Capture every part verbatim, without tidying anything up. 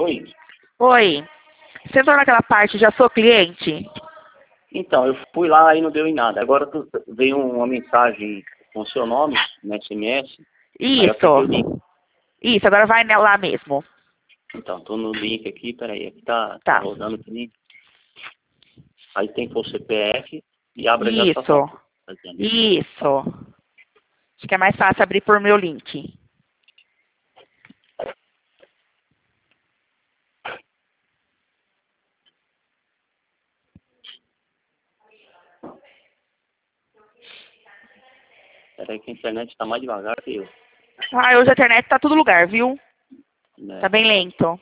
Oi. Oi. Você entrou naquela parte, já sou cliente? Então, eu fui lá e não deu em nada. Agora tu, veio uma mensagem com o seu nome, no S M S. Aí eu apertei o link. Isso. Isso, agora vai lá mesmo. Então, tô no link aqui, peraí, aqui tá, tá Tá. rodando aqui. Aí tem que pôr o C P F e abre a Isso. gravação. Isso. Acho que é mais fácil abrir por meu link. Peraí que a internet tá mais devagar que eu. Ah, hoje a internet tá todo lugar, viu? Né? Tá bem lento.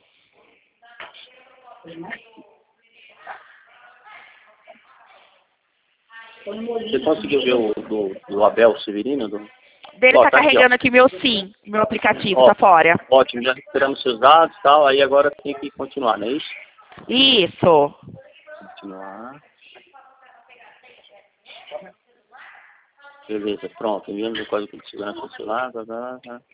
Você conseguiu ver o do, do Abel Severino? Do... Dele Ó, tá tá aqui, ó. carregando aqui meu SIM, meu aplicativo, Ó, tá fora. ótimo, já recuperamos seus dados e tal, aí agora tem que continuar, não é isso? Isso. Continuar. Beleza, pronto. Enviamos o código de segurança do celular. Tá, tá, tá.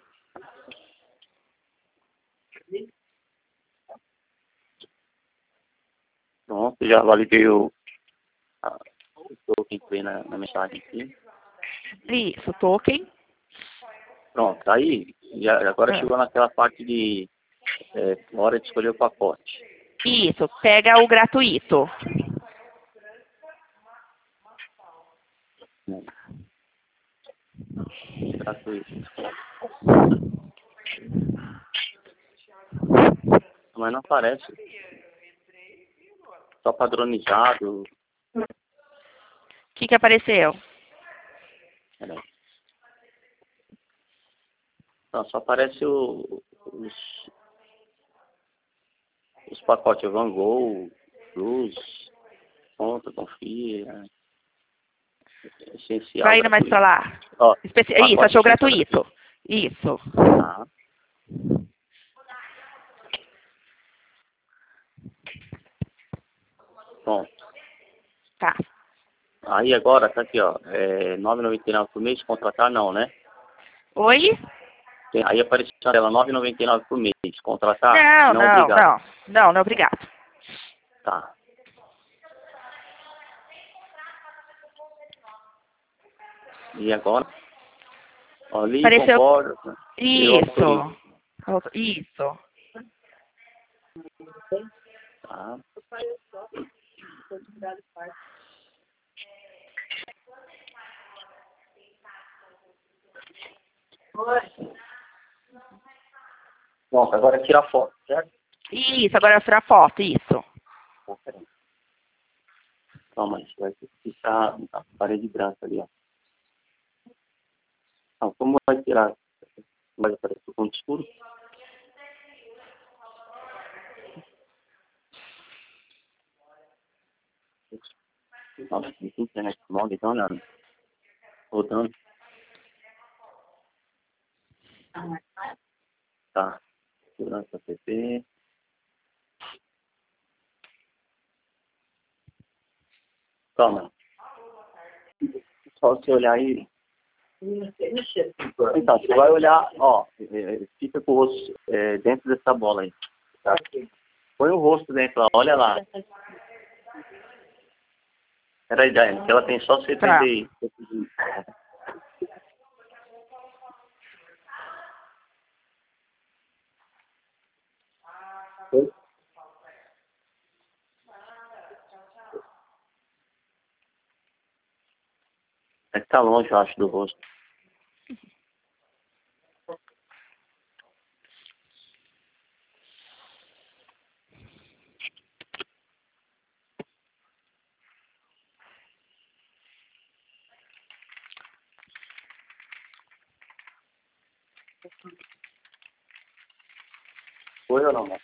Pronto, já validei o, a, o token que veio na, na mensagem aqui. Isso, token. Pronto, aí já, agora Ah. chegou naquela parte de é, hora de escolher o pacote. Isso, pega o gratuito. Né? Gratuito. Mas não aparece. Só padronizado. O que que apareceu? Peraí. Não, só aparece o, os, os pacotes Van Gogh, Plus, Conta, Confia, Essencial, Vai indo mais pra Gratuito. lá. Ó, Especi... Isso, pacote achou essencial gratuito. Isso. Tá. Pronto. Tá. Aí agora, tá aqui, ó. É nove e noventa e nove por mês, contratar não, né? Oi? Tem, aí apareceu a tela nove e noventa e nove por mês, contratar? Não, Não, não, obrigado. não. Não, não, obrigado. Tá. E agora? Ó, li, Apareceu. concordo. Eu autorizo. Isso. Isso. Tá. Pronto, agora tira a foto, certo? Isso, agora eu tirar foto, isso. Pô, peraí. Calma, isso vai ter que ficar na parede branca ali, ó. Não, como vai tirar? Vai aparecer o ponto escuro? Nossa, não tem internet mal, então não. Rodando. Tá. Segurança P P. Calma. Só você olhar aí. Então, você vai olhar, ó, é, fica com o rosto é, dentro dessa bola aí. Tá? Põe o rosto dentro, ó, olha lá. Peraí, Daiane, que ela tem só setenta Tá. e... É que tá longe, eu acho, do rosto. Foi ou não, amor?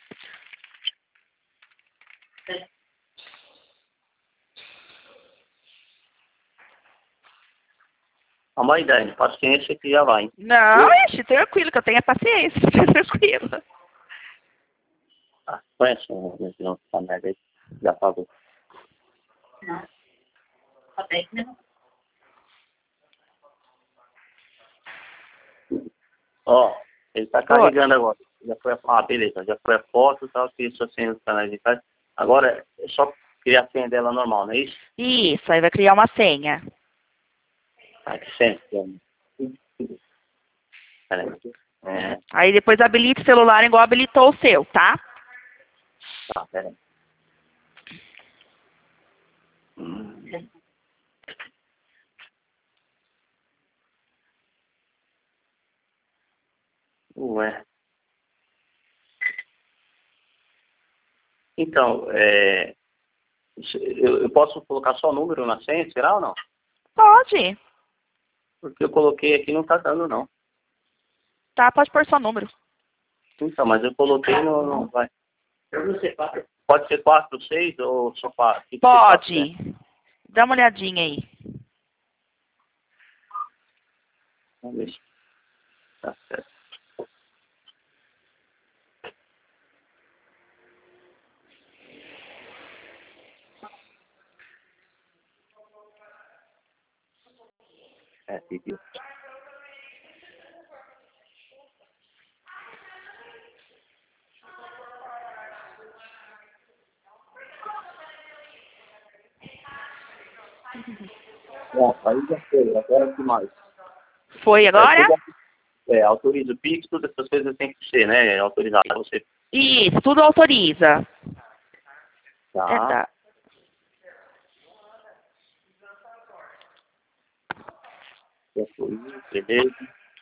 A mãe Daiane, paciência que já vai, hein? Não, Viu? ixi, tranquilo, que eu tenho a paciência, tranquilo. Ah, conhece um não, essa merda aí. Já pagou. Não. Só dez minutos. Ó, ele tá carregando agora. Já foi a, ah, beleza, já foi a foto, tal, fiz sua senha dos canais digitais. Agora é só criar a senha dela normal, não é isso? Isso, aí vai criar uma senha. Ah, que senha? Peraí. É, Aí depois habilita o celular igual habilitou o seu, tá? tá, peraí. Hum. Ué. Então, é, eu, eu posso colocar só número na senha, será ou não? Pode. Porque eu coloquei aqui e não tá dando, não. Tá, pode pôr só número. Então, mas eu coloquei e não, não vai. Pode ser quatro, seis ou só quatro? Tem que ser quatro, né? Pode. Dá uma olhadinha aí. Vamos ver se tá certo. É, pediu. Bom, aí já foi. Agora o que mais? Foi agora? É, tudo- é, autoriza o Pix, todas essas coisas tem que ser, né? Autorizar você. Isso, tudo autoriza. Tá. É, tá. Já foi, beleza.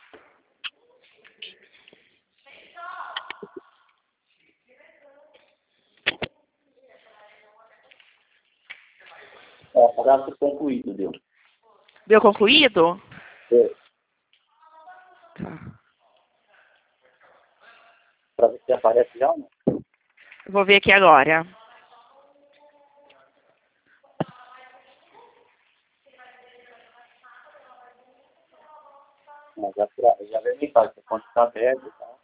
Ó, cadastro concluído, deu. Deu concluído? É, Tá. pra ver se aparece já ou não? Eu vou ver aqui agora. Mas já, já veio mensagem, a conta está aberta e tal.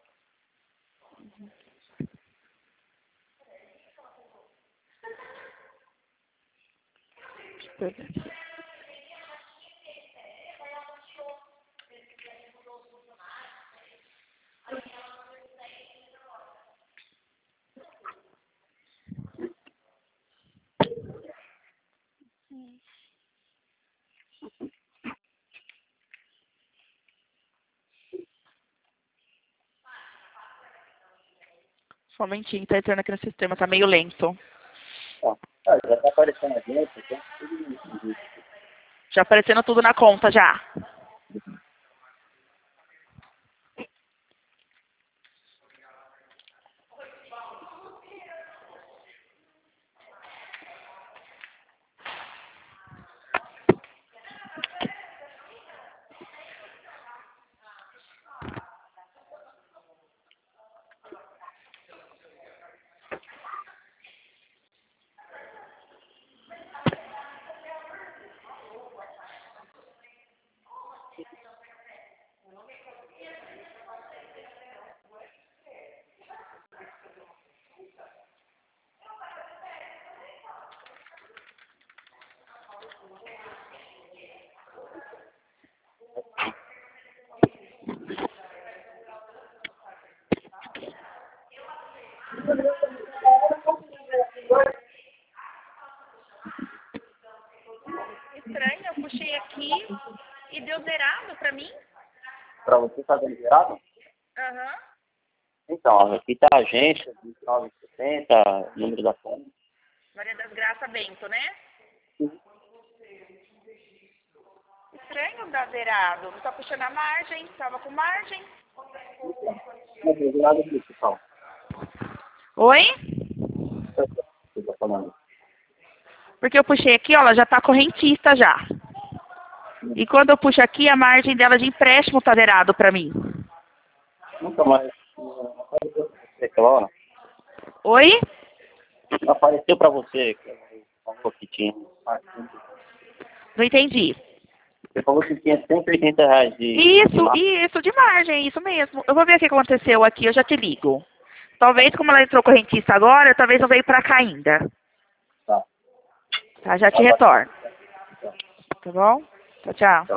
Só um momentinho, tá entrando aqui no sistema, tá meio lento. Ó, ah, já está aparecendo a gente, então tudo isso. Já aparecendo tudo na conta já. Estranho, eu puxei aqui e deu zerado pra mim. Para você está liberado? Aham. Então, aqui está a agência, vinte e nove sessenta, número da conta. Maria das Graças Bento, né? Estranho dar zerado. Tá puxando a margem, tava com margem. Não tem nada disso, pessoal. Oi? Você está falando. Porque eu puxei aqui, ó, ela já tá correntista já. E quando eu puxo aqui, a margem dela de empréstimo tá zerado pra mim. Nunca mais. Não apareceu para você aquela hora? Oi? Não apareceu para você falou que tinha. Não entendi. Você falou que tinha cento e oitenta reais de. Isso, de mar- isso, de margem, isso mesmo. Eu vou ver o que aconteceu aqui, eu já te ligo. Talvez, como ela entrou correntista agora, talvez não veio pra cá ainda. Tá. Tá, já te retorno. Tá bom? Tchau, tchau.